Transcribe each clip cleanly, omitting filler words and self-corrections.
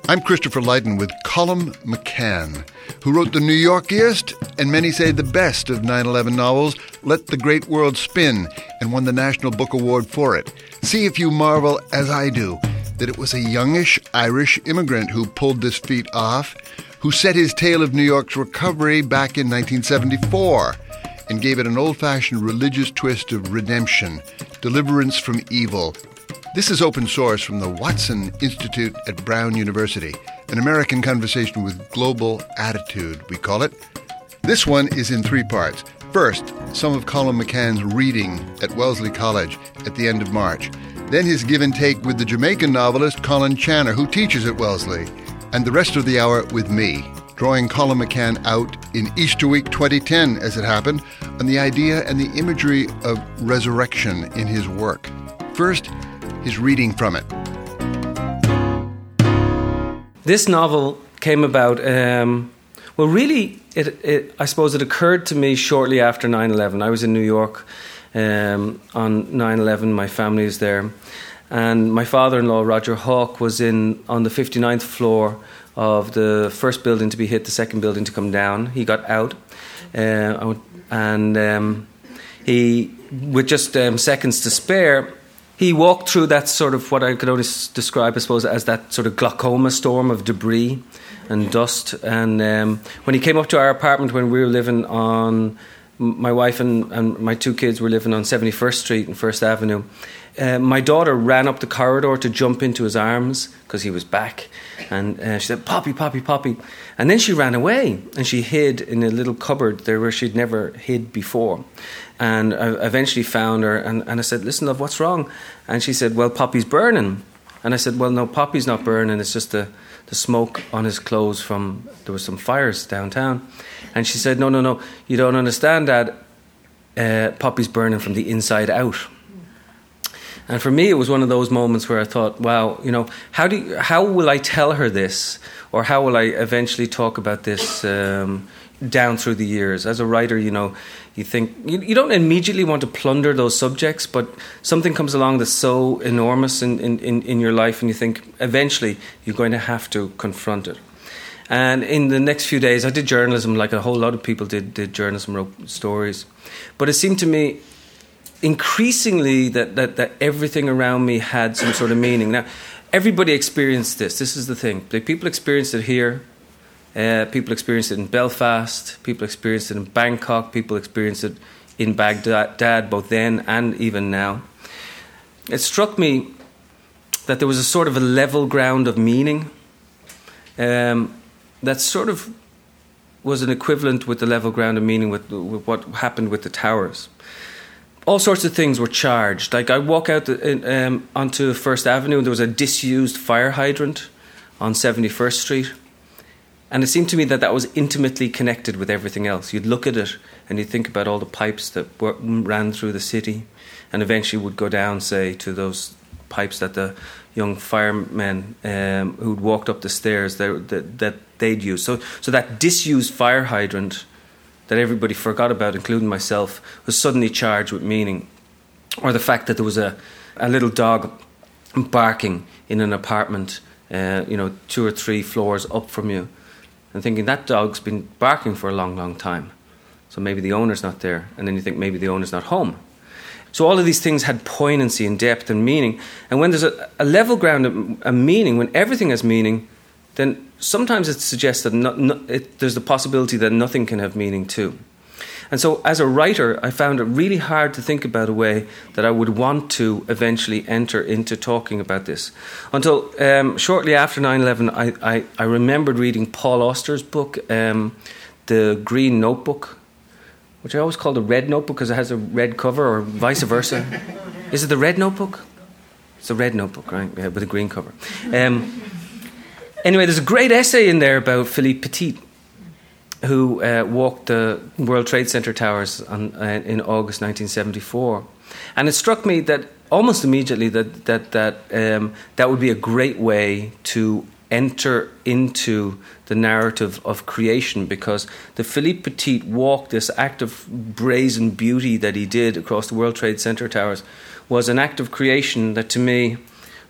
I'm Christopher Lydon with Colum McCann, who wrote the New Yorkiest, and many say the best of 9/11 novels, Let the Great World Spin, and won the National Book Award for it. See if you marvel, as I do, that it was a youngish Irish immigrant who pulled this feat off, who set his tale of New York's recovery back in 1974 and gave it an old-fashioned religious twist of redemption, deliverance from evil. This is Open Source from the Watson Institute at Brown University, an American conversation with global attitude, we call it. This one is in three parts. First, some of Colum McCann's reading at Wellesley College at the end of March. Then his give and take with the Jamaican novelist Colin Channer, who teaches at Wellesley. And the rest of the hour with me, drawing Colum McCann out in Easter Week 2010, as it happened, on the idea and the imagery of resurrection in his work. First, his reading from it. This novel came about, I suppose it occurred to me shortly after 9/11. I was in New York on 9/11, my family is there, and my father-in-law, Roger Hawke, was on the 59th floor of the first building to be hit, the second building to come down. He got out, and he, with just seconds to spare, he walked through that sort of what I could only describe, I suppose, as that sort of glaucoma storm of debris and dust. And when he came up to our apartment when we were living on, my wife and my two kids were living on 71st Street and First Avenue, my daughter ran up the corridor to jump into his arms because he was back. And she said, "Poppy, Poppy, Poppy." And then she ran away and she hid in a little cupboard there where she'd never hid before. And I eventually found her and I said, "Listen, love, what's wrong?" And she said, "Well, Poppy's burning." And I said, "Well, no, Poppy's not burning. It's just the smoke on his clothes from, there were some fires downtown." And she said, No, you don't understand, Dad. Poppy's burning from the inside out. And for me, it was one of those moments where I thought, wow, how will I tell her this? Or how will I eventually talk about this down through the years? As a writer, you think, you don't immediately want to plunder those subjects, but something comes along that's so enormous in your life, and you think, eventually, you're going to have to confront it. And in the next few days, I did journalism, like a whole lot of people did journalism, wrote stories. But it seemed to me increasingly that everything around me had some sort of meaning. Now, everybody experienced this. This is the thing. People experienced it here. People experienced it in Belfast. People experienced it in Bangkok. People experienced it in Baghdad, both then and even now. It struck me that there was a sort of a level ground of meaning that sort of was an equivalent with the level ground of meaning with what happened with the towers. All sorts of things were charged. Like I walk out onto First Avenue and there was a disused fire hydrant on 71st Street. And it seemed to me that was intimately connected with everything else. You'd look at it and you'd think about all the pipes that ran through the city and eventually would go down, say, to those pipes that the young firemen who'd walked up the stairs that they'd used. So that disused fire hydrant that everybody forgot about, including myself, was suddenly charged with meaning. Or the fact that there was a little dog barking in an apartment, 2 or 3 floors up from you, and thinking that dog's been barking for a long, long time. So maybe the owner's not there. And then you think maybe the owner's not home. So all of these things had poignancy and depth and meaning. And when there's a level ground of meaning, when everything has meaning, then sometimes it suggests that there's the possibility that nothing can have meaning too. And so as a writer, I found it really hard to think about a way that I would want to eventually enter into talking about this. Until shortly after 9/11, I remembered reading Paul Auster's book, The Green Notebook, which I always call the Red Notebook because it has a red cover, or vice versa. Is it the Red Notebook? It's the Red Notebook, right? Yeah, with a green cover. Anyway, there's a great essay in there about Philippe Petit, who walked the World Trade Center towers in August 1974. And it struck me that almost immediately that would be a great way to enter into the narrative of creation, because the Philippe Petit walk, this act of brazen beauty that he did across the World Trade Center towers, was an act of creation that to me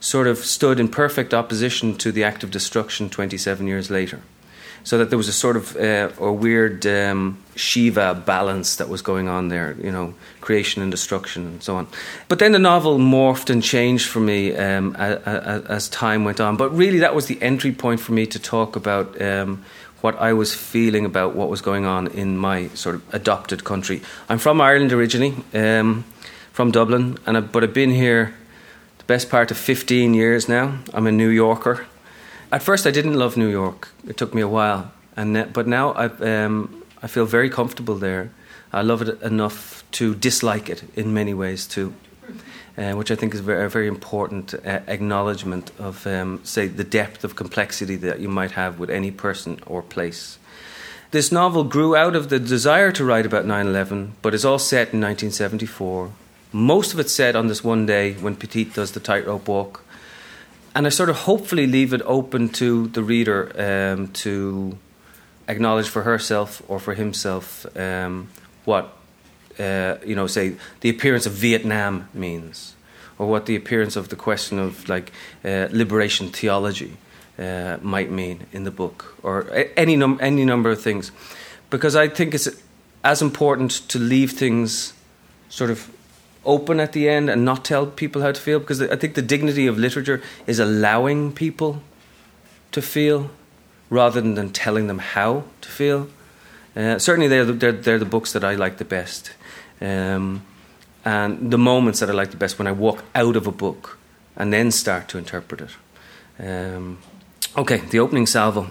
sort of stood in perfect opposition to the act of destruction 27 years later. So that there was a sort of a weird Shiva balance that was going on there, creation and destruction and so on. But then the novel morphed and changed for me as time went on. But really that was the entry point for me to talk about what I was feeling about what was going on in my sort of adopted country. I'm from Ireland originally, from Dublin, but I've been here the best part of 15 years now. I'm a New Yorker. At first, I didn't love New York. It took me a while, but now I feel very comfortable there. I love it enough to dislike it in many ways too, which I think is a very important acknowledgement of, say, the depth of complexity that you might have with any person or place. This novel grew out of the desire to write about 9/11, but it's all set in 1974. Most of it's set on this one day when Petite does the tightrope walk. And I sort of hopefully leave it open to the reader to acknowledge for herself or for himself what, say, the appearance of Vietnam means, or what the appearance of the question of, liberation theology might mean in the book, or any number of things. Because I think it's as important to leave things sort of open at the end and not tell people how to feel, because I think the dignity of literature is allowing people to feel rather than telling them how to feel. Certainly they're the books that I like the best, and the moments that I like the best when I walk out of a book and then start to interpret it. Okay, the opening salvo.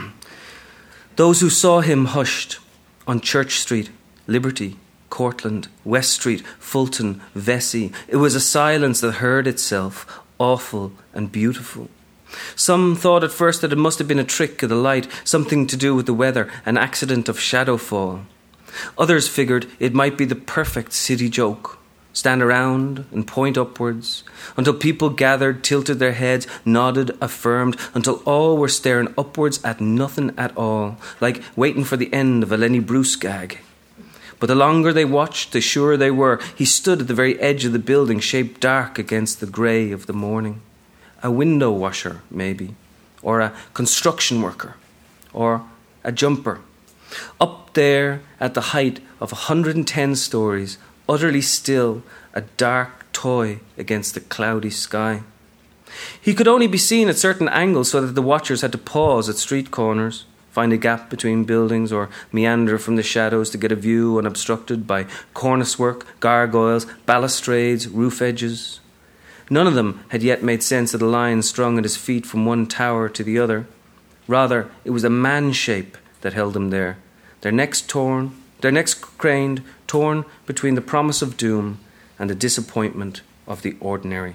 Those who saw him hushed on Church Street, Liberty, Cortland, West Street, Fulton, Vesey. It was a silence that heard itself, awful and beautiful. Some thought at first that it must have been a trick of the light, something to do with the weather, an accident of shadow fall. Others figured it might be the perfect city joke. Stand around and point upwards, until people gathered, tilted their heads, nodded, affirmed, until all were staring upwards at nothing at all, like waiting for the end of a Lenny Bruce gag. But the longer they watched, the surer they were. He stood at the very edge of the building, shaped dark against the grey of the morning. A window washer, maybe, or a construction worker, or a jumper. Up there, at the height of 110 stories, utterly still, a dark toy against the cloudy sky. He could only be seen at certain angles so that the watchers had to pause at street corners, find a gap between buildings, or meander from the shadows to get a view unobstructed by cornice work, gargoyles, balustrades, roof edges. None of them had yet made sense of the line strung at his feet from one tower to the other. Rather, it was a man-shape that held them there, their necks craned, torn between the promise of doom and the disappointment of the ordinary.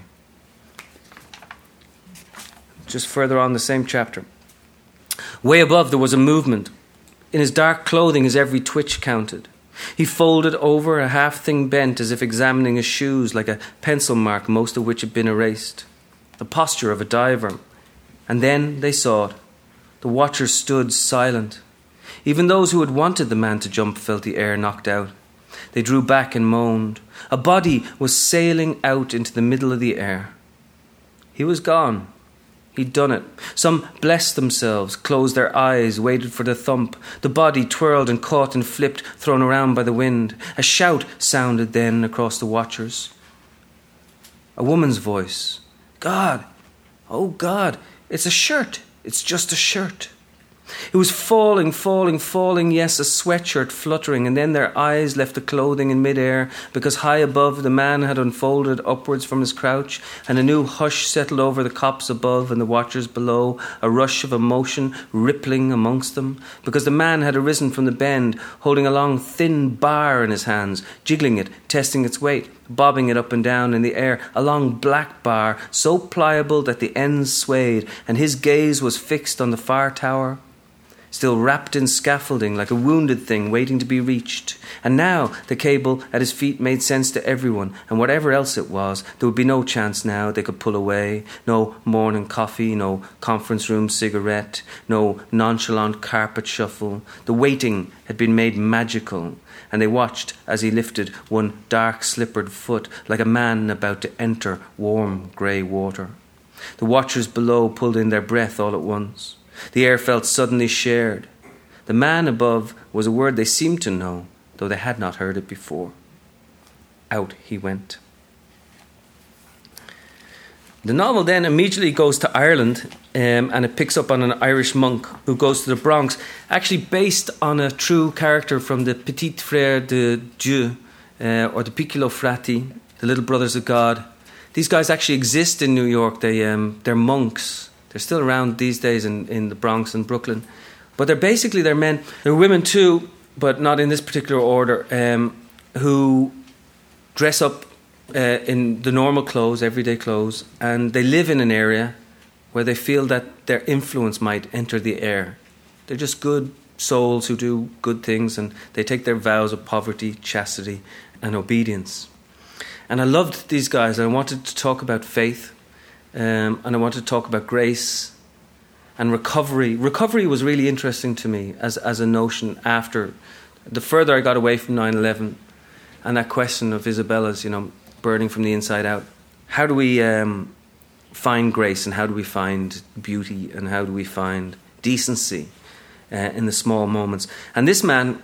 Just further on the same chapter. Way above there was a movement. In his dark clothing his every twitch counted. He folded over, a half-thing bent as if examining his shoes like a pencil mark, most of which had been erased. The posture of a diver. And then they saw it. The watchers stood silent. Even those who had wanted the man to jump felt the air knocked out. They drew back and moaned. A body was sailing out into the middle of the air. He was gone. He'd done it. Some blessed themselves, closed their eyes, waited for the thump. The body twirled and caught and flipped, thrown around by the wind. A shout sounded then across the watchers. A woman's voice. God! Oh, God! It's a shirt! It's just a shirt. It was falling, yes, a sweatshirt fluttering, and then their eyes left the clothing in midair, because high above the man had unfolded upwards from his crouch, and a new hush settled over the cops above and the watchers below, a rush of emotion rippling amongst them, because the man had arisen from the bend, holding a long thin bar in his hands, jiggling it, testing its weight, bobbing it up and down in the air, a long black bar, so pliable that the ends swayed, and his gaze was fixed on the far tower, still wrapped in scaffolding like a wounded thing waiting to be reached. And now the cable at his feet made sense to everyone, and whatever else it was, there would be no chance now they could pull away, no morning coffee, no conference room cigarette, no nonchalant carpet shuffle. The waiting had been made magical, and they watched as he lifted one dark slippered foot like a man about to enter warm grey water. The watchers below pulled in their breath all at once. The air felt suddenly shared. The man above was a word they seemed to know, though they had not heard it before. Out he went. The novel then immediately goes to Ireland, and it picks up on an Irish monk who goes to the Bronx, actually based on a true character from the Petit Frères de Dieu, or the Piccolo Frati, the Little Brothers of God. These guys actually exist in New York. They're monks. They're still around these days in the Bronx and Brooklyn. But they're men. They're women too, but not in this particular order, who dress up in the normal clothes, everyday clothes, and they live in an area where they feel that their influence might enter the air. They're just good souls who do good things, and they take their vows of poverty, chastity, and obedience. And I loved these guys. I wanted to talk about faith, and I wanted to talk about grace and recovery. Recovery was really interesting to me as a notion after. The further I got away from 9/11 and that question of Isabella's, burning from the inside out. How do we find grace, and how do we find beauty, and how do we find decency in the small moments? And this man,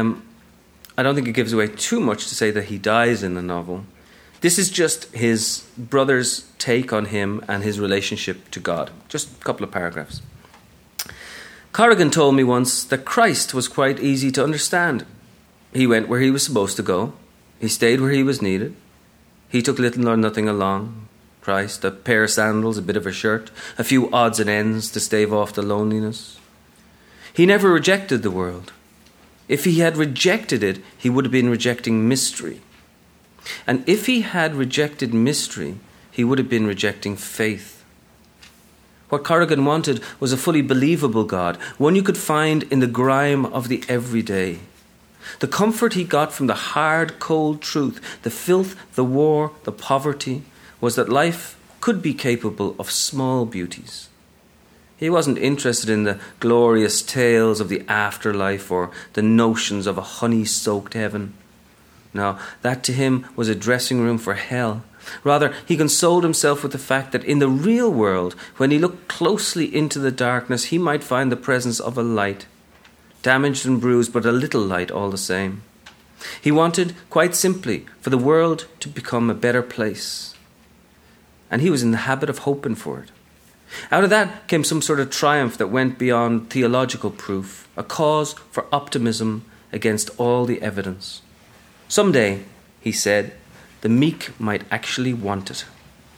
I don't think it gives away too much to say that he dies in the novel. This is just his brother's take on him and his relationship to God. Just a couple of paragraphs. Corrigan told me once that Christ was quite easy to understand. He went where he was supposed to go. He stayed where he was needed. He took little or nothing along. Christ, a pair of sandals, a bit of a shirt, a few odds and ends to stave off the loneliness. He never rejected the world. If he had rejected it, he would have been rejecting mystery. And if he had rejected mystery, he would have been rejecting faith. What Corrigan wanted was a fully believable God, one you could find in the grime of the everyday. The comfort he got from the hard, cold truth, the filth, the war, the poverty, was that life could be capable of small beauties. He wasn't interested in the glorious tales of the afterlife or the notions of a honey-soaked heaven. No, that to him was a dressing room for hell. Rather, he consoled himself with the fact that in the real world, when he looked closely into the darkness, he might find the presence of a light. Damaged and bruised, but a little light all the same. He wanted, quite simply, for the world to become a better place. And he was in the habit of hoping for it. Out of that came some sort of triumph that went beyond theological proof, a cause for optimism against all the evidence. Someday, he said, the meek might actually want it.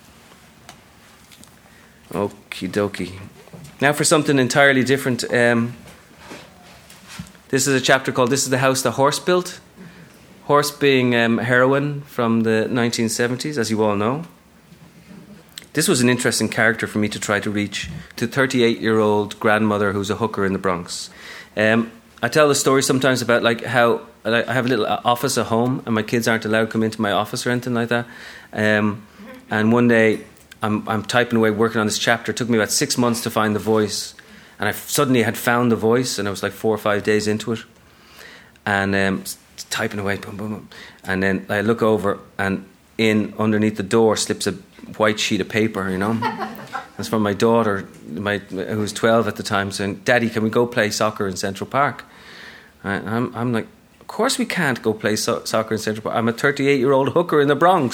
Okie dokie. Now for something entirely different. This is a chapter called This is the House the Horse Built. Horse being heroine from the 1970s, as you all know. This was an interesting character for me to try to reach, to 38-year-old grandmother who's a hooker in the Bronx. I tell the story sometimes about how I have a little office at home and my kids aren't allowed to come into my office or anything like that. And one day I'm typing away working on this chapter. It took me about 6 months to find the voice. And I suddenly had found the voice, and I was like 4 or 5 days into it. And typing away, boom, boom, boom. And then I look over, and underneath the door slips a white sheet of paper, It's from my daughter, who was 12 at the time, saying, "Daddy, can we go play soccer in Central Park?" And I'm like, "Of course we can't go play soccer in Central Park. I'm a 38-year-old hooker in the Bronx."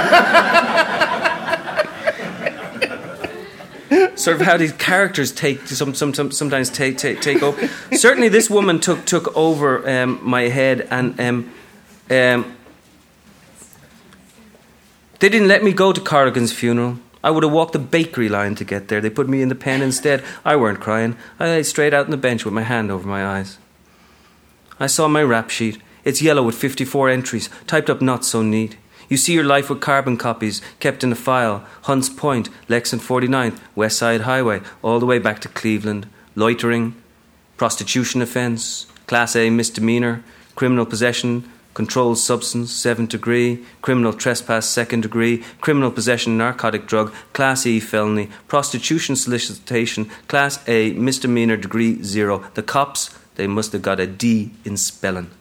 Sort of how these characters sometimes take over. Certainly, this woman took over my head, and they didn't let me go to Corrigan's funeral. I would have walked the bakery line to get there. They put me in the pen instead. I weren't crying. I lay straight out on the bench with my hand over my eyes. I saw my rap sheet. It's yellow with 54 entries, typed up not so neat. You see your life with carbon copies, kept in a file. Hunts Point, Lexington 49th, West Side Highway, all the way back to Cleveland. Loitering, prostitution offence, Class A misdemeanor, criminal possession, controlled substance, 7th degree, criminal trespass, 2nd degree, criminal possession, narcotic drug, Class E felony, prostitution solicitation, Class A misdemeanor, degree 0. The cops, they must have got a D in spelling.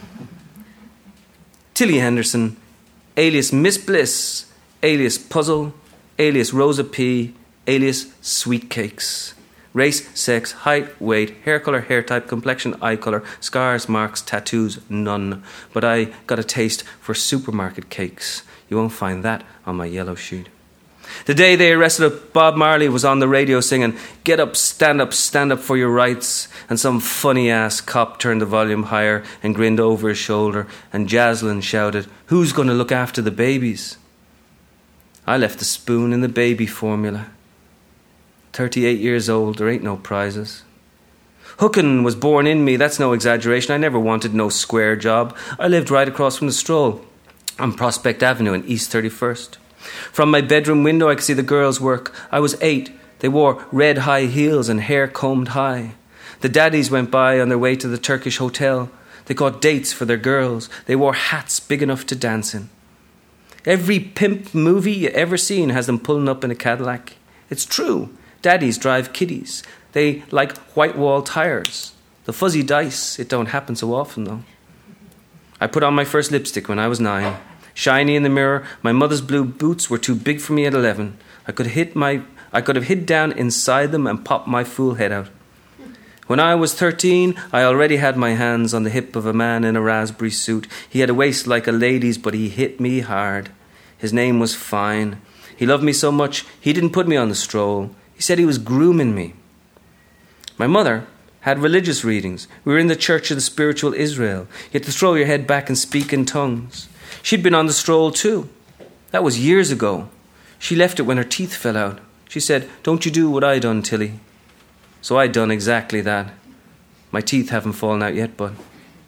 Tilly Henderson, alias Miss Bliss, alias Puzzle, alias Rosa P., alias Sweet Cakes. Race, sex, height, weight, hair colour, hair type, complexion, eye colour, scars, marks, tattoos, none. But I got a taste for supermarket cakes. You won't find that on my yellow sheet. The day they arrested Bob Marley was on the radio singing, "Get up, stand up for your rights." And some funny-ass cop turned the volume higher and grinned over his shoulder, and Jaslyn shouted, "Who's going to look after the babies?" I left the spoon in the baby formula. 38 years old, there ain't no prizes. Hookin' was born in me, that's no exaggeration. I never wanted no square job. I lived right across from the Stroll on Prospect Avenue in East 31st. From my bedroom window I could see the girls work. I was 8. They wore red high heels and hair combed high. The daddies went by on their way to the Turkish hotel. They got dates for their girls. They wore hats big enough to dance in. Every pimp movie you ever seen has them pulling up in a Cadillac. It's true. Daddies drive kiddies. They like white wall tires. The fuzzy dice, it don't happen so often though. I put on my first lipstick when I was 9. Shiny in the mirror, my mother's blue boots were too big for me at 11. I could have hid down inside them and popped my fool head out. When I was 13, I already had my hands on the hip of a man in a raspberry suit. He had a waist like a lady's, but he hit me hard. His name was Fine. He loved me so much, he didn't put me on the stroll. He said he was grooming me. My mother had religious readings. We were in the Church of the Spiritual Israel. You had to throw your head back and speak in tongues. She'd been on the stroll too. That was years ago. She left it when her teeth fell out. She said, "Don't you do what I done, Tilly." So I done exactly that. My teeth haven't fallen out yet, but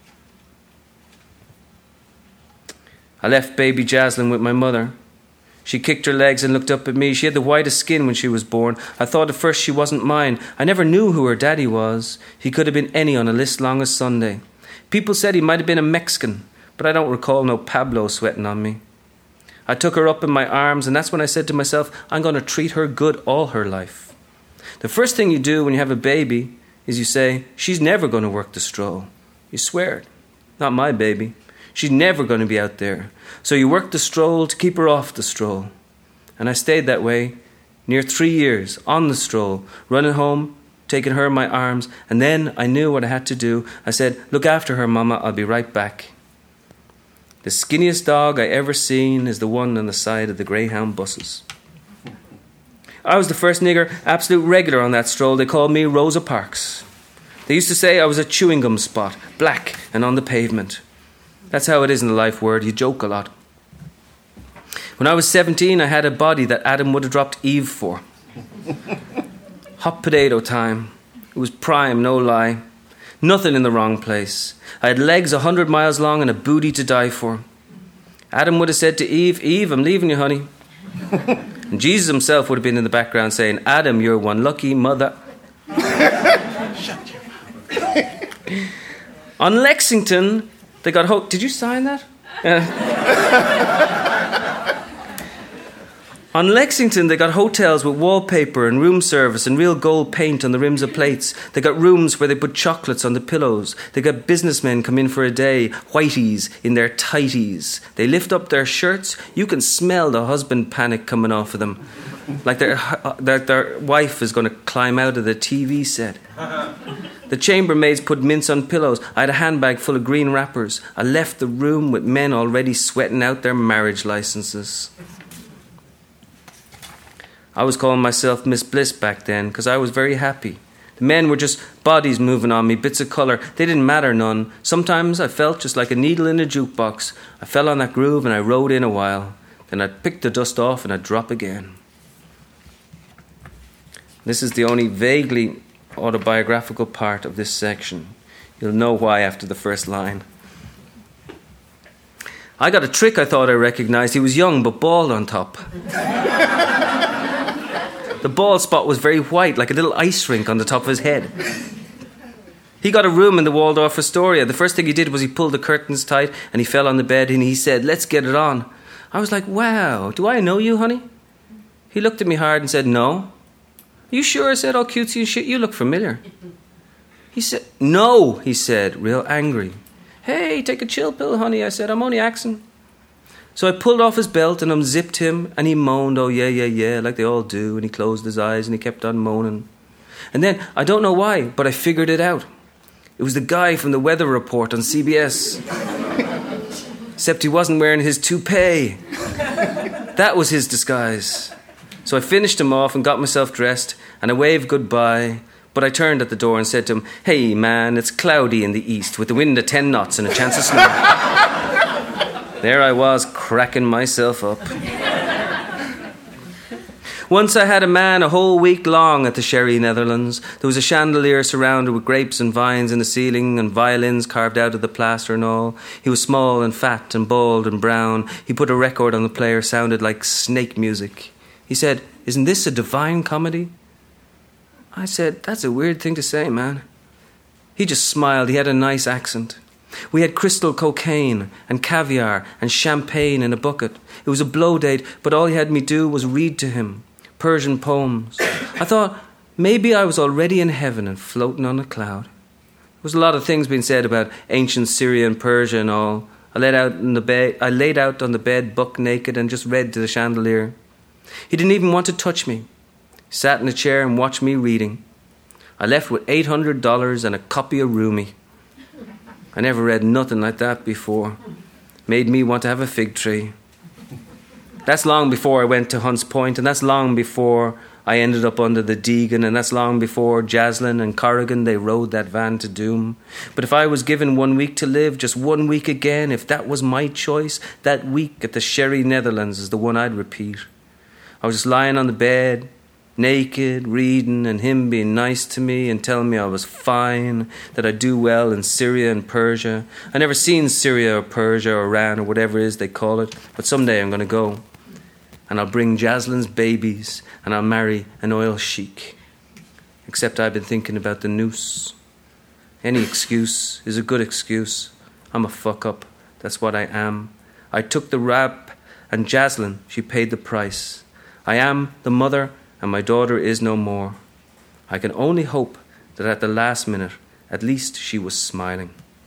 I left baby Jaslyn with my mother. She kicked her legs and looked up at me. She had the whitest skin when she was born. I thought at first she wasn't mine. I never knew who her daddy was. He could have been any on a list long as Sunday. People said he might have been a Mexican, but I don't recall no Pablo sweating on me. I took her up in my arms, and that's when I said to myself, I'm going to treat her good all her life. The first thing you do when you have a baby is you say, she's never going to work the stroll. You swear it. Not my baby. She's never going to be out there. So you work the stroll to keep her off the stroll. And I stayed that way near 3 years, on the stroll, running home, taking her in my arms, and then I knew what I had to do. I said, "Look after her, Mama, I'll be right back." The skinniest dog I ever seen is the one on the side of the Greyhound buses. I was the first nigger, absolute regular on that stroll. They called me Rosa Parks. They used to say I was a chewing gum spot, black and on the pavement. That's how it is in the life word. You joke a lot. When I was 17, I had a body that Adam would have dropped Eve for. Hot potato time. It was prime, no lie. Nothing in the wrong place. I had legs 100 miles long and a booty to die for. Adam would have said to Eve, "Eve, I'm leaving you, honey." And Jesus himself would have been in the background saying, "Adam, you're one lucky mother." On Lexington, they got... Did you sign that? On Lexington, they got hotels with wallpaper and room service and real gold paint on the rims of plates. They got rooms where they put chocolates on the pillows. They got businessmen come in for a day, whiteys in their tighties. They lift up their shirts. You can smell the husband panic coming off of them. Like their wife is going to climb out of the TV set. The chambermaids put mints on pillows. I had a handbag full of green wrappers. I left the room with men already sweating out their marriage licenses. I was calling myself Miss Bliss back then because I was very happy. The men were just bodies moving on me, bits of colour. They didn't matter none. Sometimes I felt just like a needle in a jukebox. I fell on that groove and I rode in a while. Then I'd pick the dust off and I'd drop again. This is the only vaguely autobiographical part of this section. You'll know why after the first line. I got a trick I thought I recognised. He was young but bald on top. The bald spot was very white, like a little ice rink on the top of his head. He got a room in the Waldorf Astoria. The first thing he did was he pulled the curtains tight and he fell on the bed and he said, "Let's get it on." I was like, "Wow, do I know you, honey?" He looked at me hard and said, "No." "You sure?" I said, "All cutesy and shit, you look familiar." He said, "No," he said, real angry. "Hey, take a chill pill, honey," I said, "I'm only axing." So I pulled off his belt and unzipped him, and he moaned, "Oh, yeah, yeah, yeah," like they all do, and he closed his eyes and he kept on moaning. And then, I don't know why, but I figured it out. It was the guy from the weather report on CBS. Except he wasn't wearing his toupee. That was his disguise. So I finished him off and got myself dressed, and I waved goodbye, but I turned at the door and said to him, "Hey, man, it's cloudy in the east with the wind at 10 knots and a chance of snow." There I was, cracking myself up. Once I had a man a whole week long at the Sherry Netherlands. There was a chandelier surrounded with grapes and vines in the ceiling and violins carved out of the plaster and all. He was small and fat and bald and brown. He put a record on the player, sounded like snake music. He said, "Isn't this a divine comedy?" I said, "That's a weird thing to say, man." He just smiled. He had a nice accent. We had crystal cocaine and caviar and champagne in a bucket. It was a blow date, but all he had me do was read to him Persian poems. I thought maybe I was already in heaven and floating on a cloud. There was a lot of things being said about ancient Syria and Persia and all. I laid out on the bed, buck naked, and just read to the chandelier. He didn't even want to touch me. He sat in a chair and watched me reading. I left with $800 and a copy of Rumi. I never read nothing like that before. Made me want to have a fig tree. That's long before I went to Hunts Point, and that's long before I ended up under the Deegan, and that's long before Jaslyn and Corrigan, they rode that van to doom. But if I was given 1 week to live, just 1 week again, if that was my choice, that week at the Sherry Netherlands is the one I'd repeat. I was just lying on the bed, naked, reading, and him being nice to me and telling me I was fine, that I'd do well in Syria and Persia. I never seen Syria or Persia or Iran or whatever it is they call it, but someday I'm going to go. And I'll bring Jaslyn's babies, and I'll marry an oil sheik. Except I've been thinking about the noose. Any excuse is a good excuse. I'm a fuck-up. That's what I am. I took the rap, and Jaslyn, she paid the price. I am the mother, and my daughter is no more. I can only hope that at the last minute, at least she was smiling.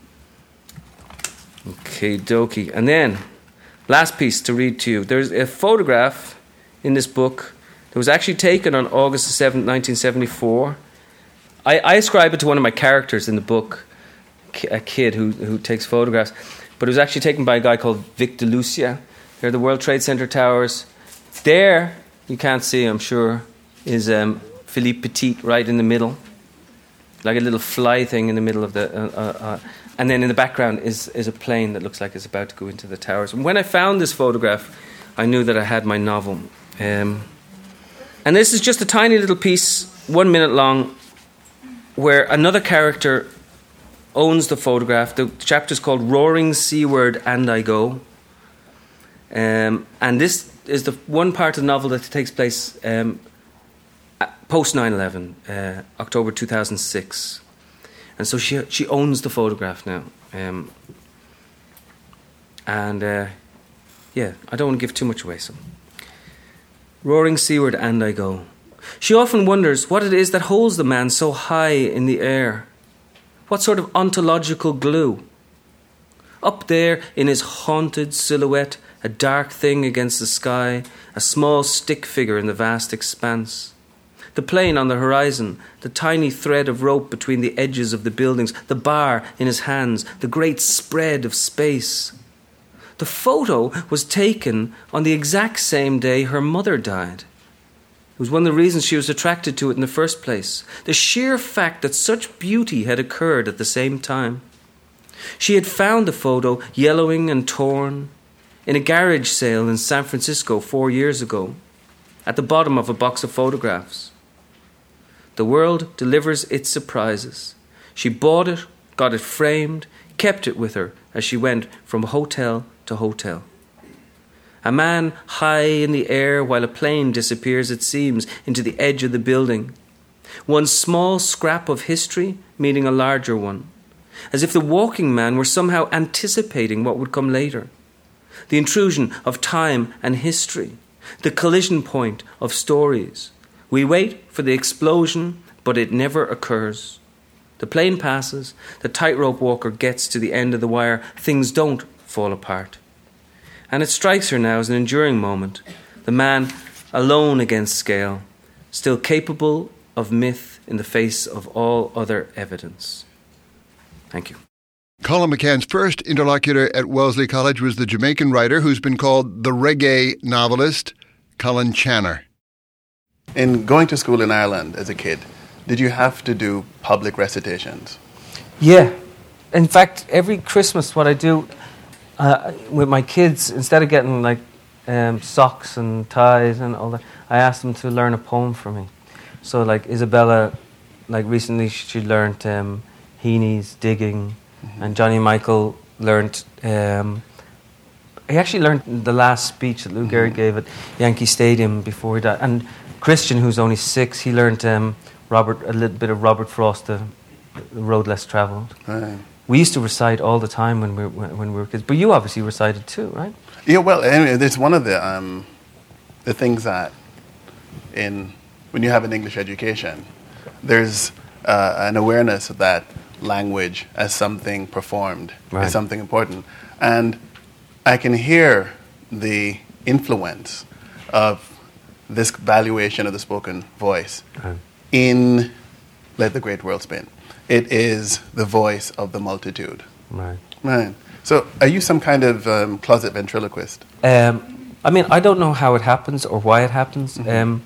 Okay, dokie. And then, last piece to read to you. There's a photograph in this book that was actually taken on August 7th, 1974. I ascribe it to one of my characters in the book, a kid who takes photographs. But it was actually taken by a guy called Vic DeLucia. They're the World Trade Center towers. There, you can't see, I'm sure, is Philippe Petit right in the middle. Like a little fly thing in the middle of the... and then in the background is a plane that looks like it's about to go into the towers. And when I found this photograph, I knew that I had my novel. And this is just a tiny little piece, 1 minute long, where another character owns the photograph. The chapter is called Roaring Seaward and I Go. And this is the one part of the novel that takes place post 9/11, October 2006. And so she owns the photograph now. Yeah, I don't want to give too much away. So, Roaring seaward and I go. She often wonders what it is that holds the man so high in the air. What sort of ontological glue? Up there in his haunted silhouette, a dark thing against the sky, a small stick figure in the vast expanse. The plane on the horizon, the tiny thread of rope between the edges of the buildings, the bar in his hands, the great spread of space. The photo was taken on the exact same day her mother died. It was one of the reasons she was attracted to it in the first place. The sheer fact that such beauty had occurred at the same time. She had found the photo yellowing and torn in a garage sale in San Francisco 4 years ago, at the bottom of a box of photographs. The world delivers its surprises. She bought it, got it framed, kept it with her as she went from hotel to hotel. A man high in the air while a plane disappears, it seems, into the edge of the building. One small scrap of history meeting a larger one, as if the walking man were somehow anticipating what would come later. The intrusion of time and history, the collision point of stories. We wait for the explosion, but it never occurs. The plane passes, the tightrope walker gets to the end of the wire, things don't fall apart. and it strikes her now as an enduring moment. The man alone against scale, still capable of myth in the face of all other evidence. Thank you. Colum McCann's first interlocutor at Wellesley College was the Jamaican writer who's been called the reggae novelist, Colin Channer. In going to school in Ireland as a kid, did you have to do public recitations? Yeah. In fact, every Christmas what I do with my kids, instead of getting like socks and ties and all that, I ask them to learn a poem for me. So like Isabella, like recently she learned Heaney's Digging, and Johnny Michael learned, he actually learned the last speech that Lou Gehrig gave at Yankee Stadium before he died. And Christian, who's only 6, he learned a little bit of Robert Frost, The Road Less Travelled. Right. We used to recite all the time when we were kids. But you obviously recited too, right? Yeah, well, anyway, it's one of the things that when you have an English education, there's an awareness that language as something performed is something important. And I can hear the influence of this valuation of the spoken voice in Let the Great World Spin. It is the voice of the multitude. Right. So are you some kind of closet ventriloquist? I mean, I don't know how it happens or why it happens.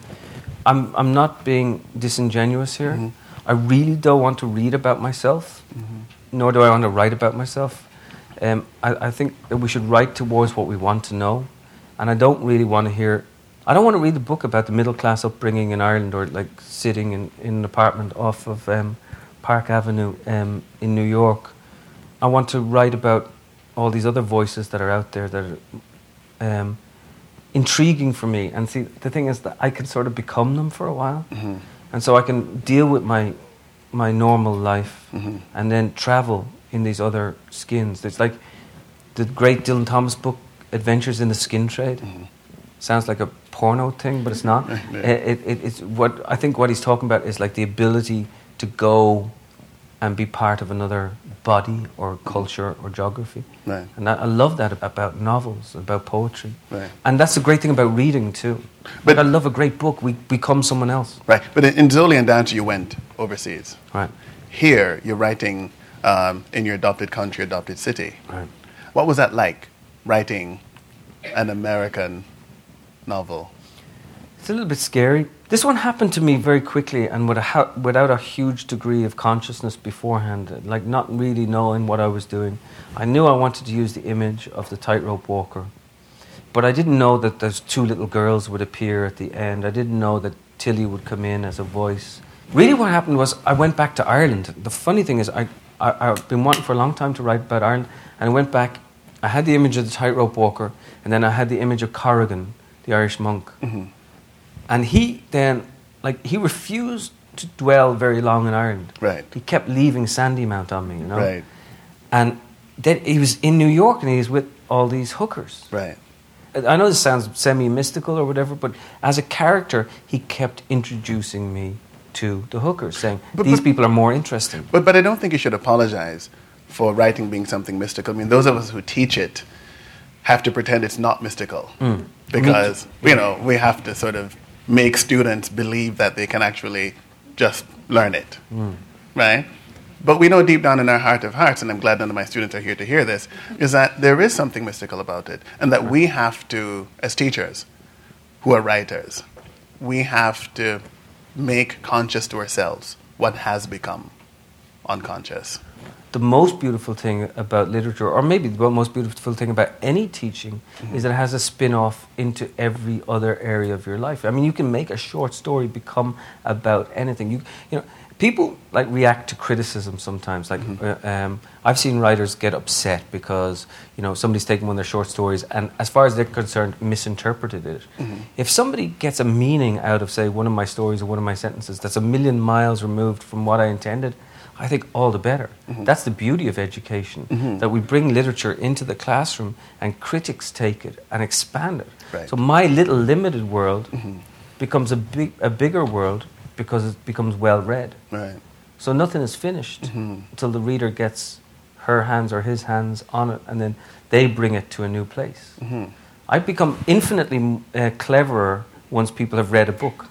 I'm not being disingenuous here. I really don't want to read about myself, nor do I want to write about myself. I think that we should write towards what we want to know, and I don't really want to hear... I don't want to read a book about the middle-class upbringing in Ireland or like sitting in an apartment off of Park Avenue in New York. I want to write about all these other voices that are out there that are intriguing for me. And see, the thing is that I can sort of become them for a while. And so I can deal with my normal life and then travel in these other skins. It's like the great Dylan Thomas book, Adventures in the Skin Trade. Sounds like a porno thing, but it's not. It's what I think what he's talking about is like the ability to go and be part of another body or culture or geography. Right. And I love that about novels, about poetry. Right. And that's the great thing about reading too. But I love a great book. We become someone else. Right. But in Zoli and Dancer, you went overseas. Right. Here, you're writing in your adopted country, adopted city. Right. What was that like, writing an American novel? It's a little bit scary. This one happened to me very quickly and without a huge degree of consciousness beforehand, like not really knowing what I was doing. I knew I wanted to use the image of the tightrope walker, but I didn't know that those 2 little girls would appear at the end. I didn't know that Tilly would come in as a voice. Really what happened was I went back to Ireland. The funny thing is I've been wanting for a long time to write about Ireland, and I went back. I had the image of the tightrope walker, and then I had the image of Corrigan, the Irish monk. And he then, he refused to dwell very long in Ireland. Right. He kept leaving Sandymount on me, you know. Right. And then he was in New York and he was with all these hookers. Right. I know this sounds semi-mystical or whatever, but as a character, he kept introducing me to the hookers, saying, these people are more interesting. But I don't think you should apologize for writing being something mystical. I mean, those of us who teach it have to pretend it's not mystical. Because, we have to sort of make students believe that they can actually just learn it, right? But we know deep down in our heart of hearts, and I'm glad none of my students are here to hear this, is that there is something mystical about it, and that we have to, as teachers who are writers, we have to make conscious to ourselves what has become unconscious. The most beautiful thing about literature, or maybe the most beautiful thing about any teaching, is that it has a spin-off into every other area of your life. I mean, you can make a short story become about anything. You know, people react to criticism sometimes. I've seen writers get upset because somebody's taken one of their short stories and, as far as they're concerned, misinterpreted it. If somebody gets a meaning out of, say, one of my stories or one of my sentences that's a million miles removed from what I intended, I think all the better. That's the beauty of education, that we bring literature into the classroom and critics take it and expand it. Right. So my little limited world becomes a bigger world because it becomes well read. Right. So nothing is finished until the reader gets her hands or his hands on it, and then they bring it to a new place. I've become infinitely cleverer once people have read a book.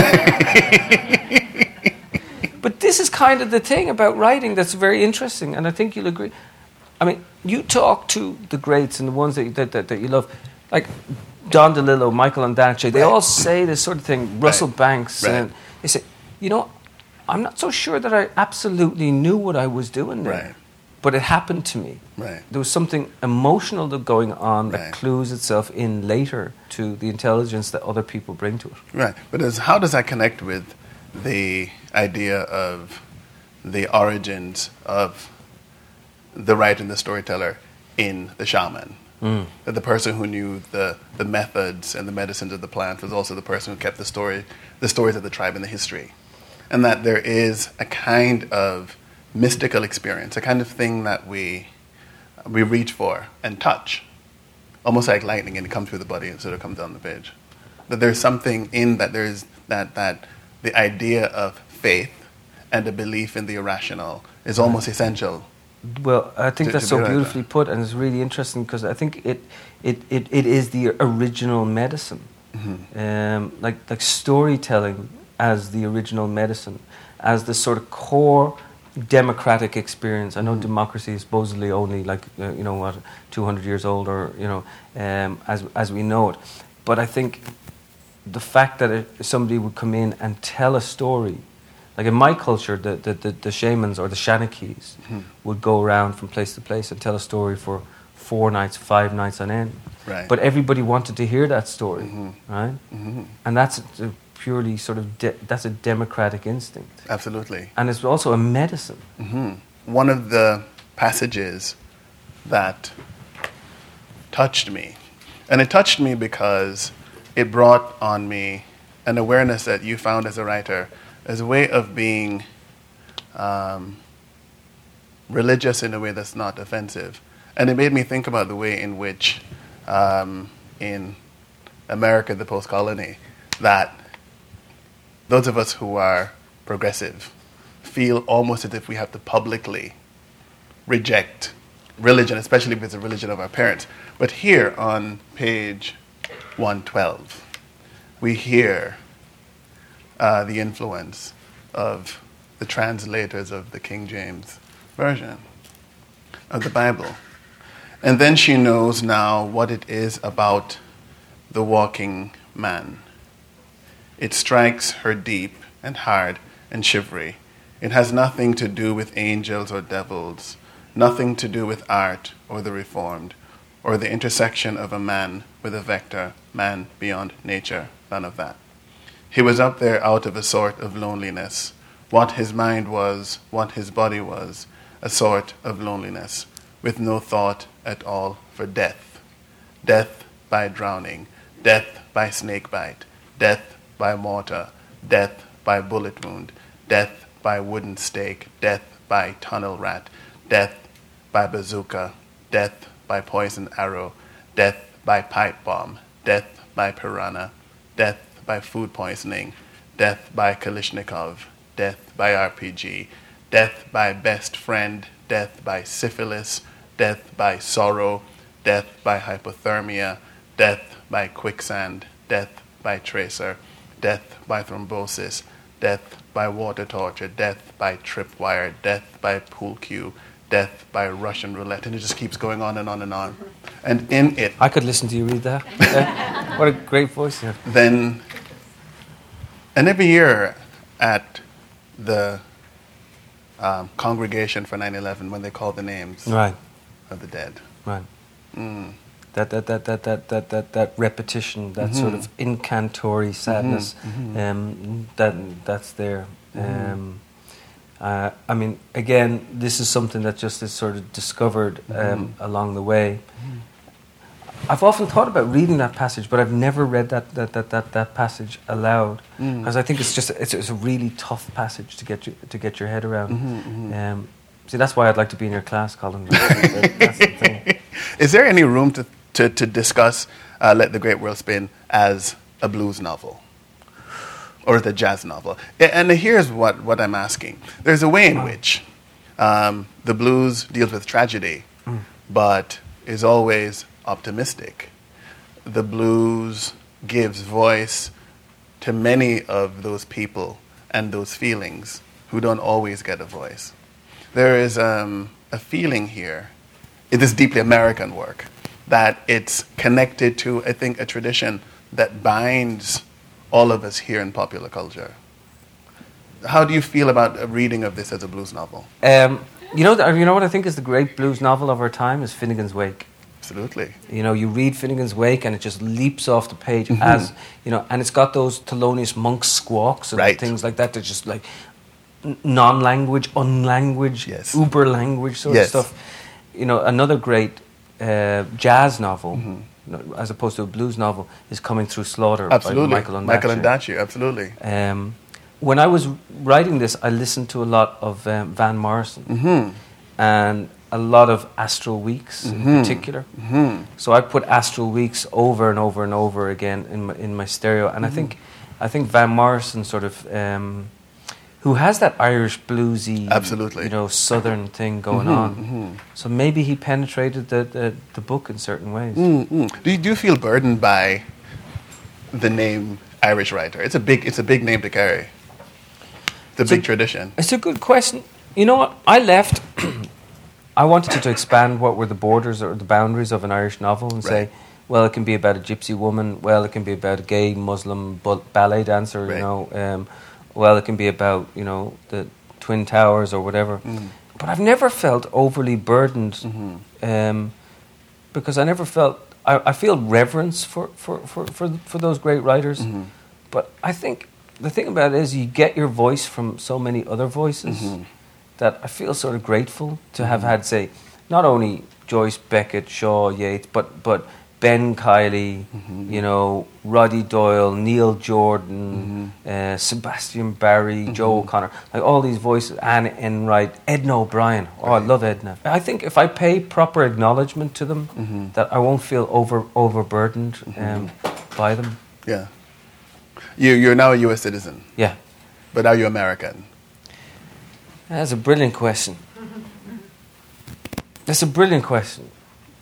But this is kind of the thing about writing that's very interesting, and I think you'll agree. I mean, you talk to the greats and the ones that you love, like Don DeLillo, Michael Ondaatje, they all say this sort of thing, Russell Banks, and they say, I'm not so sure that I absolutely knew what I was doing there, but it happened to me. There was something emotional going on that clues itself in later to the intelligence that other people bring to it. Right, but how does that connect with the idea of the origins of the writer and the storyteller in The Shaman? That the person who knew the methods and the medicines of the plant was also the person who kept the stories of the tribe and the history. And that there is a kind of mystical experience, a kind of thing that we reach for and touch, almost like lightning, and it comes through the body and sort of comes down the page. That there's something in that, there's that the idea of faith and a belief in the irrational is almost essential. Well, I think that's so beautifully put, and it's really interesting because I think it is the original medicine, like storytelling as the original medicine, as the sort of core democratic experience. I know democracy is supposedly only 200 years old, or as we know it, but I think the fact that somebody would come in and tell a story. Like in my culture, the shamans or the Shanakis would go around from place to place and tell a story for 4 nights, 5 nights on end. Right. But everybody wanted to hear that story, right? And that's a purely sort of that's a democratic instinct. Absolutely. And it's also a medicine. One of the passages that touched me, and it touched me because it brought on me an awareness that you found as a writer as a way of being religious in a way that's not offensive. And it made me think about the way in which in America, the post-colony, that those of us who are progressive feel almost as if we have to publicly reject religion, especially if it's a religion of our parents. But here on page 112, we hear the influence of the translators of the King James Version of the Bible. And then she knows now what it is about the walking man. It strikes her deep and hard and shivery. It has nothing to do with angels or devils, nothing to do with art or the reformed, or the intersection of a man with a vector, man beyond nature, none of that. He was up there out of a sort of loneliness. What his mind was, what his body was, a sort of loneliness, with no thought at all for death. Death by drowning, death by snake bite, death by mortar, death by bullet wound, death by wooden stake, death by tunnel rat, death by bazooka, death by poison arrow, death by pipe bomb, death by piranha, death by food poisoning, death by Kalashnikov, death by RPG, death by best friend, death by syphilis, death by sorrow, death by hypothermia, death by quicksand, death by tracer, death by thrombosis, death by water torture, death by tripwire, death by pool cue, death by Russian roulette, and it just keeps going on and on and on. And in it... I could listen to you read that. Yeah. What a great voice you have. Then, and every year at the congregation for 9/11, when they call the names of the dead. Right. That repetition, that sort of incantory sadness, that's there. I mean, again, this is something that just is sort of discovered along the way. I've often thought about reading that passage, but I've never read that passage aloud because I think it's a really tough passage to get your head around. See, that's why I'd like to be in your class, Colin. That's the thing. Is there any room to discuss Let the Great World Spin as a blues novel or as a jazz novel? And here's what I'm asking. There's a way in which The blues deals with tragedy, but is always optimistic. The blues gives voice to many of those people and those feelings who don't always get a voice. There is a feeling here, it is deeply American work, that it's connected to, I think, a tradition that binds all of us here in popular culture. How do you feel about a reading of this as a blues novel? You know what I think is the great blues novel of our time is Finnegan's Wake. Absolutely. You know, you read Finnegan's Wake and it just leaps off the page as, you know, and it's got those Thelonious Monk squawks and things like that. They're just like non-language, unlanguage, uber language sort of stuff. You know, another great jazz novel, as opposed to a blues novel, is Coming Through Slaughter by Michael Ondaatje. Michael Ondaatje, absolutely. When I was writing this, I listened to a lot of Van Morrison and a lot of Astral Weeks in particular. So I put Astral Weeks over and over and over again in my stereo, and I think Van Morrison sort of who has that Irish bluesy, you know, southern thing going on. So maybe he penetrated the book in certain ways. Do you feel burdened by the name Irish writer? It's a big name to carry. It's a big tradition. It's a good question. You know what? I left. I wanted to expand what were the borders or the boundaries of an Irish novel and say, well, it can be about a gypsy woman. Well, it can be about a gay Muslim ballet dancer. You know. Well, it can be about, you know, the Twin Towers or whatever. But I've never felt overly burdened because I never felt. I feel reverence for those great writers. But I think the thing about it is you get your voice from so many other voices that I feel sort of grateful to have had, say, not only Joyce, Beckett, Shaw, Yeats, but Ben Kiley, you know, Roddy Doyle, Neil Jordan, Sebastian Barry, Joe O'Connor, like all these voices, Anne Enright, Edna O'Brien. Oh, I love Edna. I think if I pay proper acknowledgement to them, that I won't feel overburdened by them. Yeah. You're now a U.S. citizen. Yeah. But are you American? That's a brilliant question. That's a brilliant question.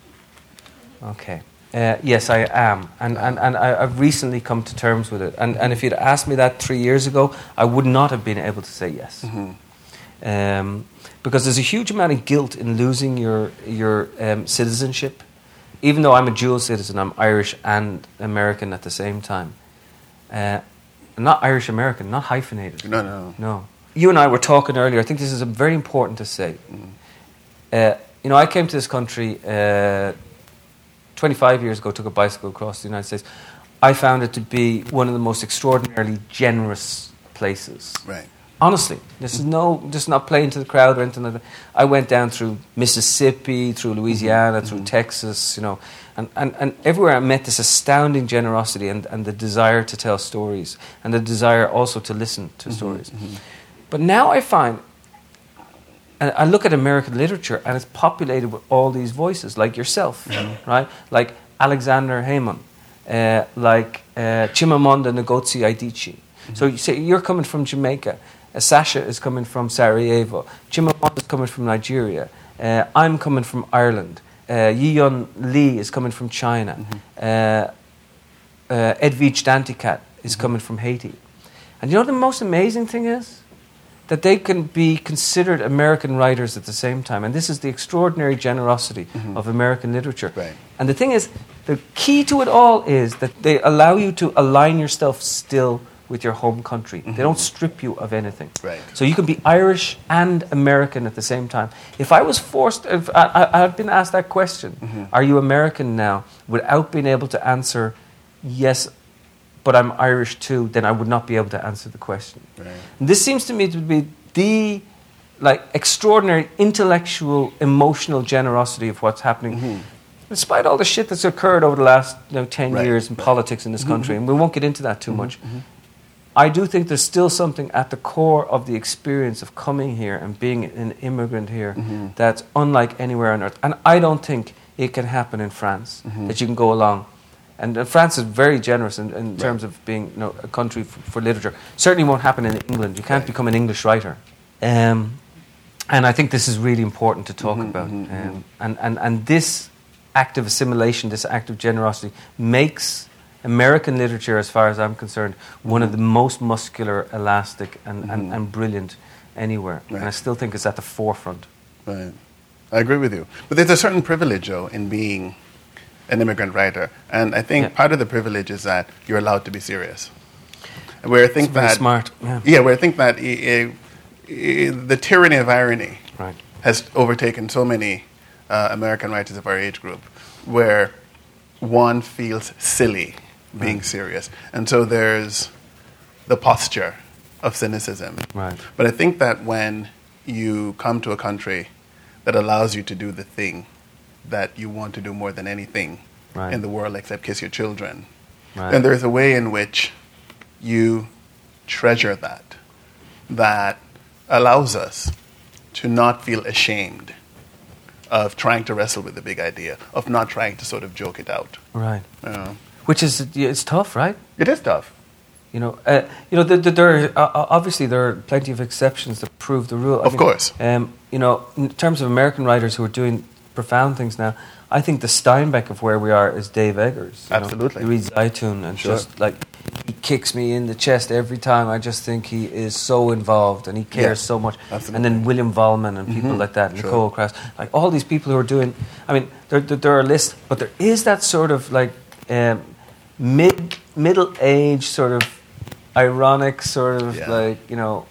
Okay. Yes, I am. And I've recently come to terms with it. And if you'd asked me that 3 years ago, I would not have been able to say yes. Because there's a huge amount of guilt in losing your citizenship. Even though I'm a dual citizen, I'm Irish and American at the same time. Not Irish-American, not hyphenated. No. You and I were talking earlier. I think this is very important to say. You know, I came to this country 25 years ago, took a bicycle across the United States. I found it to be one of the most extraordinarily generous places. Right. Honestly, this is just not playing to the crowd or anything like that. I went down through Mississippi, through Louisiana, through Texas, you know, and everywhere I met this astounding generosity and the desire to tell stories and the desire also to listen to stories. But now I find, and I look at American literature and it's populated with all these voices, like yourself, right? Like Alexander Hamon, like Chimamanda Ngozi Adichie. So you say you're coming from Jamaica. Sasha is coming from Sarajevo. Chimamanda is coming from Nigeria. I'm coming from Ireland. Yi-Yun Lee is coming from China. Edwidge Danticat is coming from Haiti. And you know what the most amazing thing is? That they can be considered American writers at the same time. And this is the extraordinary generosity of American literature. Right. And the thing is, the key to it all is that they allow you to align yourself still with your home country. They don't strip you of anything. Right. So you can be Irish and American at the same time. If I was forced, if I've been asked that question, are you American now, without being able to answer yes, but I'm Irish too, then I would not be able to answer the question. Right. This seems to me to be the extraordinary intellectual, emotional generosity of what's happening. Despite all the shit that's occurred over the last 10 years in politics in this country, and we won't get into that too much, I do think there's still something at the core of the experience of coming here and being an immigrant here that's unlike anywhere on earth. And I don't think it can happen in France, that you can go along. And France is very generous in terms of being a country for literature. Certainly won't happen in England. You can't become an English writer. And I think this is really important to talk about. And this act of assimilation, this act of generosity, makes American literature, as far as I'm concerned, one of the most muscular, elastic, and brilliant anywhere. Right. And I still think it's at the forefront. Right. I agree with you. But there's a certain privilege, though, in being an immigrant writer. And I think part of the privilege is that you're allowed to be serious. Where I think very that smart. where I think that the tyranny of irony has overtaken so many American writers of our age group, where one feels silly being serious, and so there's the posture of cynicism. Right. But I think that when you come to a country that allows you to do the thing that you want to do more than anything in the world except kiss your children, then there's a way in which you treasure that allows us to not feel ashamed of trying to wrestle with the big idea, of not trying to sort of joke it out. Right. Which is, it's tough, right? It is tough. There obviously there are plenty of exceptions that prove the rule. Of course. In terms of American writers who are doing profound things now, I think the Steinbeck of where we are is Dave Eggers. Absolutely. He reads Zaytun and just like he kicks me in the chest every time. I just think he is so involved and he cares so much. Absolutely. And then William Wallman and people like that, Nicole Krauss, like all these people who are doing. I mean, there are lists, but there is that sort of like middle age sort of ironic sort of like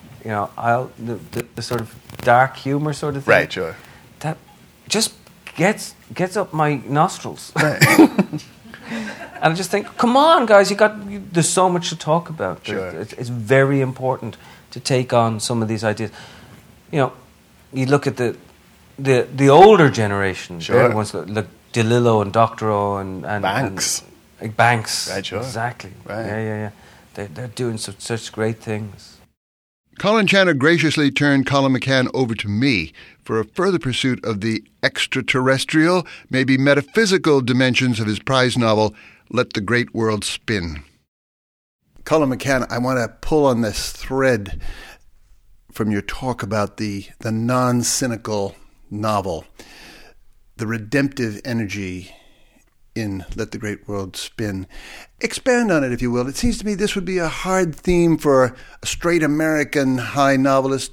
the sort of dark humor sort of thing. Right, sure. That just gets up my nostrils. Right. And I just think, come on, guys, there's so much to talk about. Sure. It's very important to take on some of these ideas. You look at the older generation. Sure. The ones like DeLillo and Doctorow and Banks. Banks. Right, sure. Exactly. Right. Yeah. They're doing such great things. Colin Channer graciously turned Colum McCann over to me for a further pursuit of the extraterrestrial, maybe metaphysical dimensions of his prize novel, Let the Great World Spin. Colum McCann, I want to pull on this thread from your talk about the non-cynical novel, the redemptive energy in Let the Great World Spin. Expand on it, if you will. It seems to me this would be a hard theme for a straight American high novelist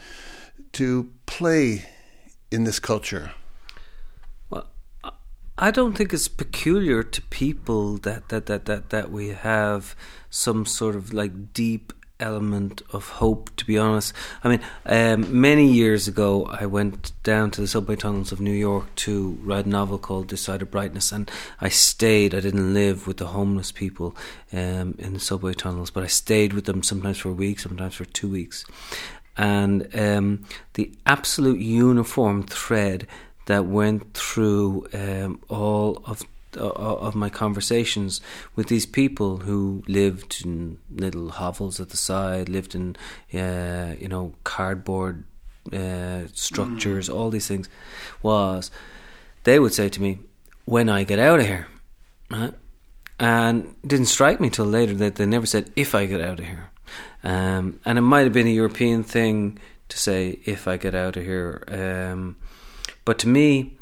to play in this culture. Well, I don't think it's peculiar to people that we have some sort of like deep element of hope, to be honest. I mean, many years ago I went down to the subway tunnels of New York to write a novel called This Side of Brightness, and I didn't live with the homeless people in the subway tunnels, but I stayed with them sometimes for a week, sometimes for 2 weeks. And the absolute uniform thread that went through all of my conversations with these people who lived in little hovels at the side, lived in cardboard structures, all these things, was they would say to me, when I get out of here, right? And it didn't strike me till later that they never said if I get out of here. And it might have been a European thing to say if I get out of here, but to me,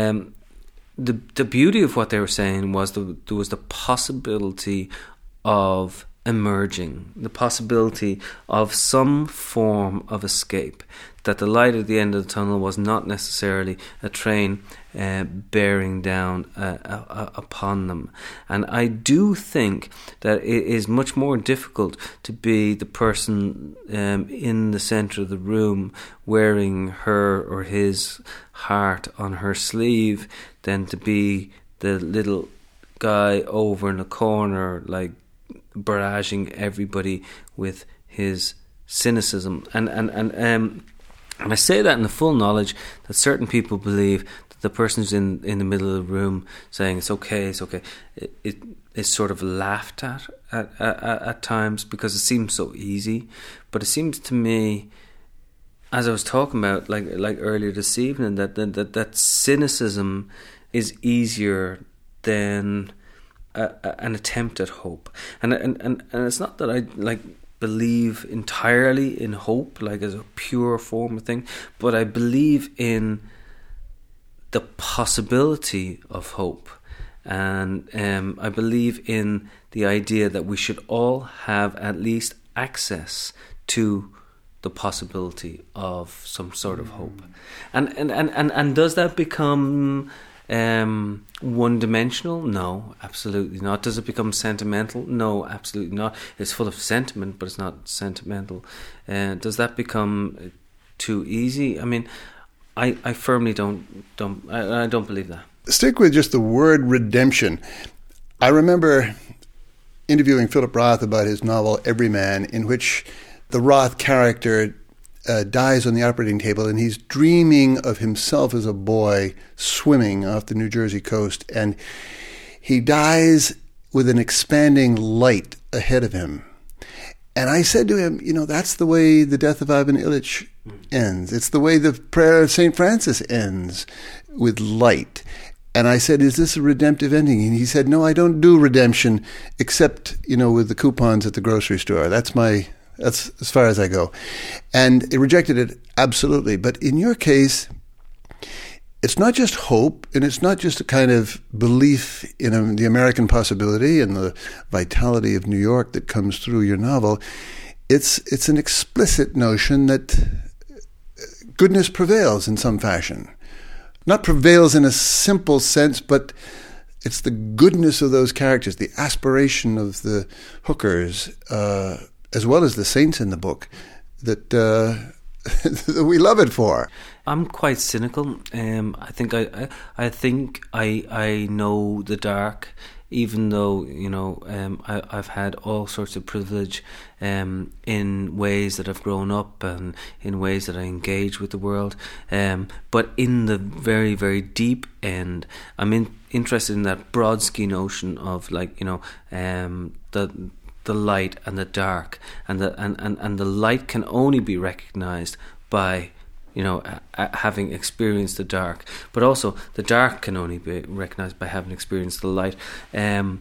the beauty of what they were saying was there was the possibility of emerging, the possibility of some form of escape, that the light at the end of the tunnel was not necessarily a train bearing down upon them. And I do think that it is much more difficult to be the person in the centre of the room wearing her or his heart on her sleeve than to be the little guy over in the corner, like barraging everybody with his cynicism. And I say that in the full knowledge that certain people believe that the person who's in the middle of the room saying it's okay, it is sort of laughed at times because it seems so easy. But it seems to me, as I was talking about like earlier this evening, that cynicism is easier than an attempt at hope. And it's not that I like believe entirely in hope, like as a pure form of thing, but I believe in the possibility of hope. And I believe in the idea that we should all have at least access to the possibility of some sort of hope. And does that become one-dimensional? No, absolutely not. Does it become sentimental? No, absolutely not. It's full of sentiment, but it's not sentimental. Does that become too easy? I mean, I firmly don't believe that. Stick with just the word redemption. I remember interviewing Philip Roth about his novel Everyman, in which the Roth character dies on the operating table, and he's dreaming of himself as a boy swimming off the New Jersey coast, and he dies with an expanding light ahead of him. And I said to him, that's the way the death of Ivan Ilyich ends. It's the way the prayer of St. Francis ends, with light. And I said, is this a redemptive ending? And he said, no, I don't do redemption except, with the coupons at the grocery store. That's as far as I go. And it rejected it absolutely. But in your case, it's not just hope, and it's not just a kind of belief in the American possibility and the vitality of New York that comes through your novel. It's an explicit notion that goodness prevails in some fashion. Not prevails in a simple sense, but it's the goodness of those characters, the aspiration of the hookers, as well as the saints in the book, that that we love it for. I'm quite cynical. I think I know the dark, even though I've had all sorts of privilege in ways that I've grown up and in ways that I engage with the world. But in the very, very deep end, I'm interested in that Brodsky notion of the light and the dark, and the light can only be recognized by having experienced the dark, but also the dark can only be recognized by having experienced the light. And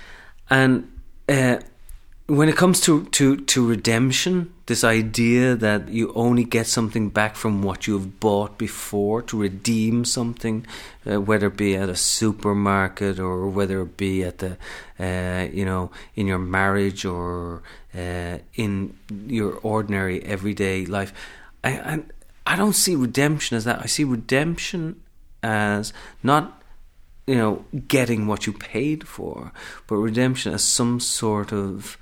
when it comes to redemption, this idea that you only get something back from what you've bought before, to redeem something, whether it be at a supermarket or whether it be at the in your marriage or in your ordinary everyday life, I don't see redemption as that. I see redemption as not getting what you paid for, but redemption as some sort of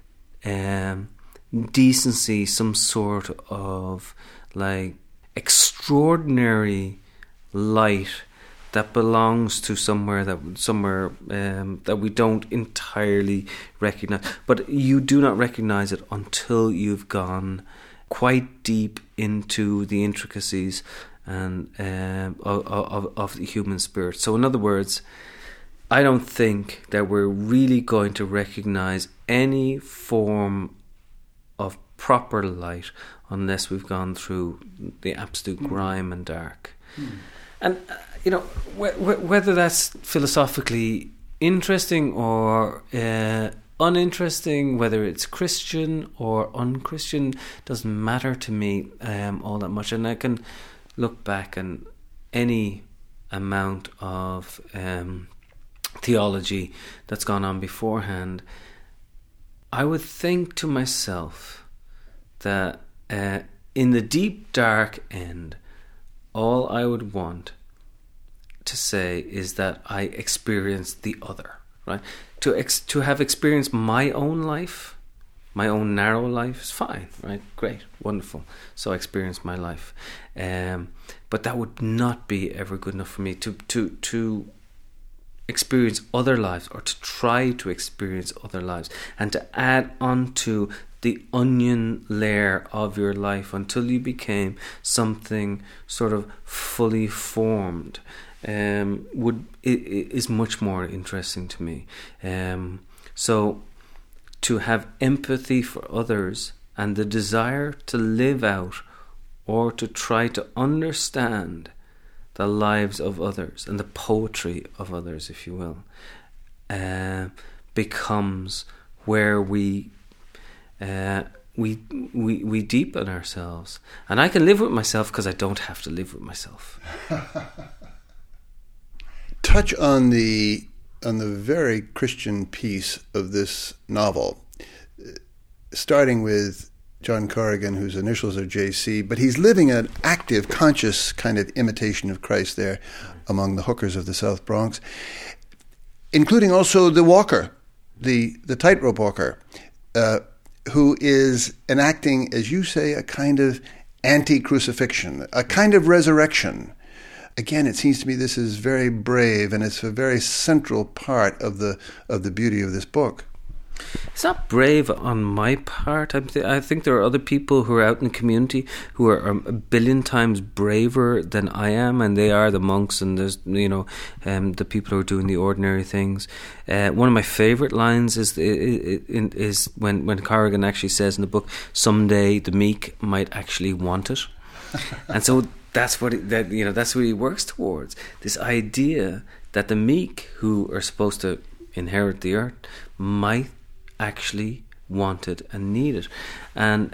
decency, some sort of extraordinary light that belongs to somewhere that we don't entirely recognize. But you do not recognize it until you've gone quite deep into the intricacies and of the human spirit. So in other words, I don't think that we're really going to recognize any form of proper light unless we've gone through the absolute grime and dark. And whether that's philosophically interesting or uninteresting, whether it's Christian or unchristian, doesn't matter to me all that much. And I can look back on any amount of theology that's gone on beforehand. I would think to myself that in the deep dark end, all I would want to say is that I experienced the other, right? To have experienced my own life, my own narrow life, is fine, right? Great, wonderful. So I experienced my life, but that would not be ever good enough for me to experience other lives, or to try to experience other lives, and to add on to the onion layer of your life until you became something sort of fully formed. Is much more interesting to me. So to have empathy for others and the desire to live out or to try to understand the lives of others and the poetry of others, if you will, becomes where we we deepen ourselves. And I can live with myself because I don't have to live with myself. Touch on the very Christian piece of this novel, starting with John Corrigan, whose initials are JC, but he's living an active, conscious kind of imitation of Christ there among the hookers of the South Bronx, including also the walker, the tightrope walker, who is enacting, as you say, a kind of anti-crucifixion, a kind of resurrection. Again, it seems to me this is very brave, and it's a very central part of the beauty of this book. It's not brave on my part. I think there are other people who are out in the community who are a billion times braver than I am, and they are the monks, and there's the people who are doing the ordinary things. One of my favourite lines is when Corrigan actually says in the book, "Someday the meek might actually want it," and so that's what that's what he works towards. This idea that the meek, who are supposed to inherit the earth, might actually want it and need it. And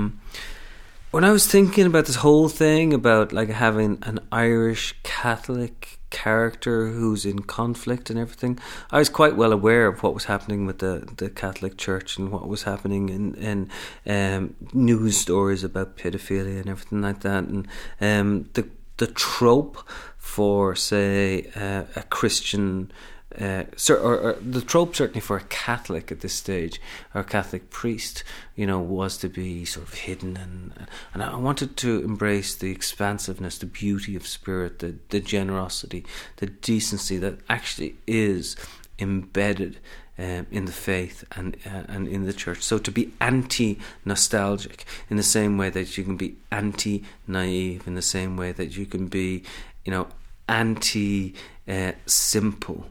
when I was thinking about this whole thing about like having an Irish Catholic character who's in conflict and everything, I was quite well aware of what was happening with the Catholic Church and what was happening in news stories about pedophilia and everything like that, and the trope for, say, a Christian or the trope certainly for a Catholic at this stage, or a Catholic priest, was to be sort of hidden, and I wanted to embrace the expansiveness, the beauty of spirit, the generosity, the decency that actually is embedded in the faith and in the church. So to be anti-nostalgic in the same way that you can be anti-naive, in the same way that you can be, anti-simple.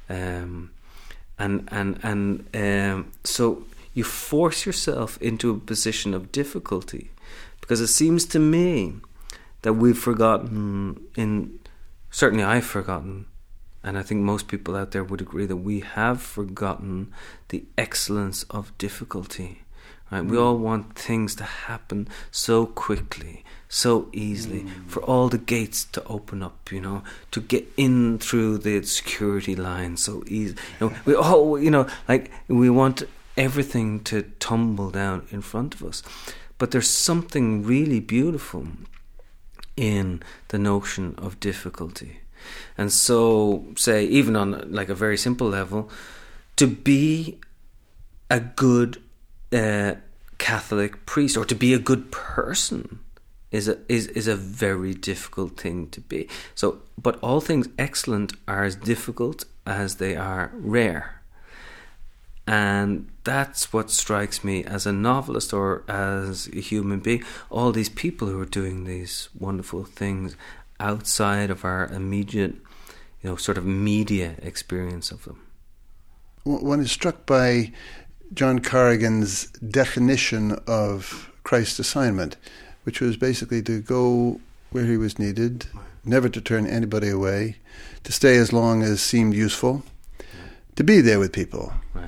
So you force yourself into a position of difficulty, because it seems to me that we've forgotten, certainly I've forgotten, and I think most people out there would agree that we have forgotten the excellence of difficulty. Right? We all want things to happen so quickly, so easily, for all the gates to open up, to get in through the security line so easy. We all, we want everything to tumble down in front of us. But there's something really beautiful in the notion of difficulty. And so, say, even on like a very simple level, to be a good Catholic priest, or to be a good person, is a very difficult thing to be. So, but all things excellent are as difficult as they are rare, and that's what strikes me as a novelist or as a human being. All these people who are doing these wonderful things outside of our immediate, sort of media experience of them. One is struck by John Corrigan's definition of Christ's assignment, which was basically to go where he was needed, never to turn anybody away, to stay as long as seemed useful, to be there with people. Right.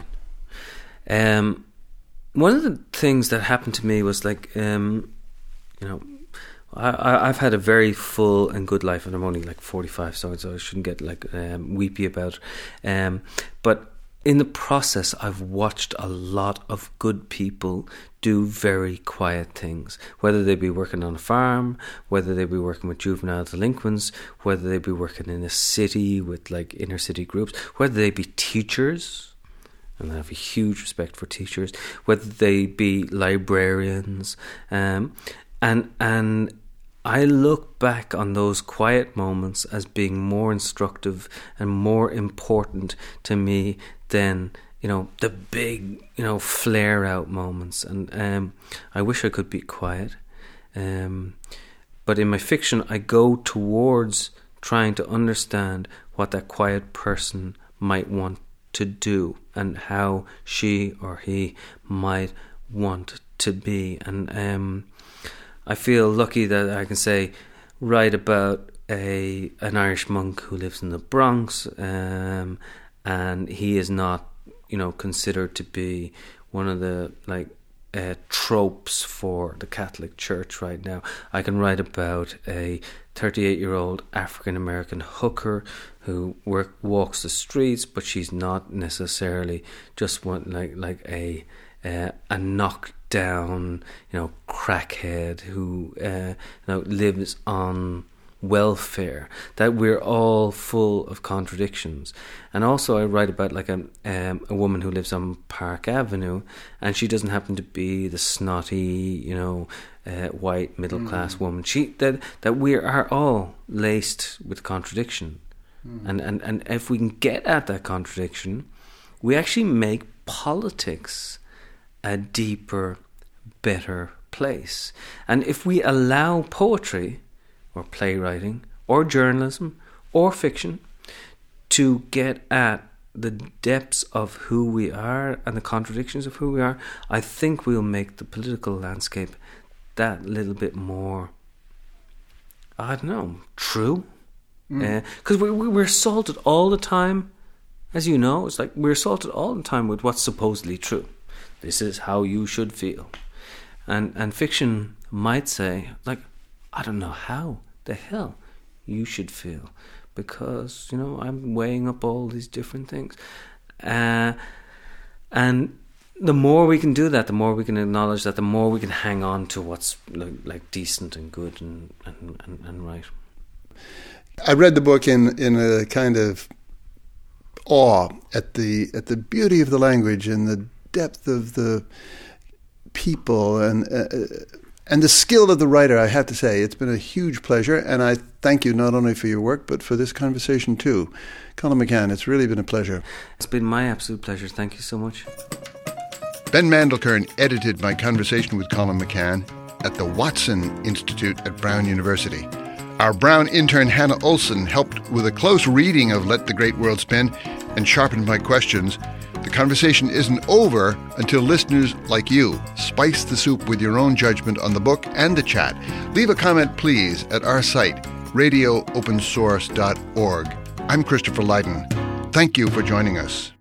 One of the things that happened to me was like, I've had a very full and good life, and I'm only like 45, so I shouldn't get like weepy about it. But in the process, I've watched a lot of good people do very quiet things, whether they be working on a farm, whether they be working with juvenile delinquents, whether they be working in a city with like inner city groups, whether they be teachers, and I have a huge respect for teachers, whether they be librarians, and I look back on those quiet moments as being more instructive and more important to me than, the big, flare out moments. And I wish I could be quiet. But in my fiction, I go towards trying to understand what that quiet person might want to do and how she or he might want to be. And I feel lucky that I can say, write about an Irish monk who lives in the Bronx, and he is not, considered to be one of the tropes for the Catholic Church right now. I can write about a 38-year-old African-American hooker who walks the streets, but she's not necessarily just one like a knockdown, crackhead who lives on welfare. That we're all full of contradictions. And also I write about like a woman who lives on Park Avenue, and she doesn't happen to be the snotty, white middle class woman. That we are all laced with contradiction. And if we can get at that contradiction, we actually make politics a deeper, better place. And if we allow poetry or playwriting or journalism or fiction to get at the depths of who we are and the contradictions of who we are, I think we'll make the political landscape that little bit more, I don't know, true. Because we're assaulted all the time, as you know. It's like we're assaulted all the time with what's supposedly true. This is how you should feel. And fiction might say, like, I don't know how the hell you should feel, because, I'm weighing up all these different things. And the more we can do that, the more we can acknowledge that, the more we can hang on to what's like decent and good and right. I read the book in a kind of awe at the beauty of the language and the depth of the people and the skill of the writer. I have to say, it's been a huge pleasure, and I thank you not only for your work but for this conversation too. Colm McCann, it's really been a pleasure. It's been my absolute pleasure. Thank you so much. Ben Mandelkern edited my conversation with Colm McCann at the Watson Institute at Brown University. Our Brown intern Hannah Olson helped with a close reading of Let the Great World Spin and sharpened my questions. The conversation isn't over until listeners like you spice the soup with your own judgment on the book and the chat. Leave a comment, please, at our site, radioopensource.org. I'm Christopher Lydon. Thank you for joining us.